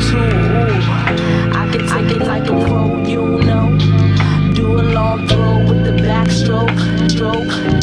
too. I can take it like a pro, you know. Do a long throw with the backstroke, stroke.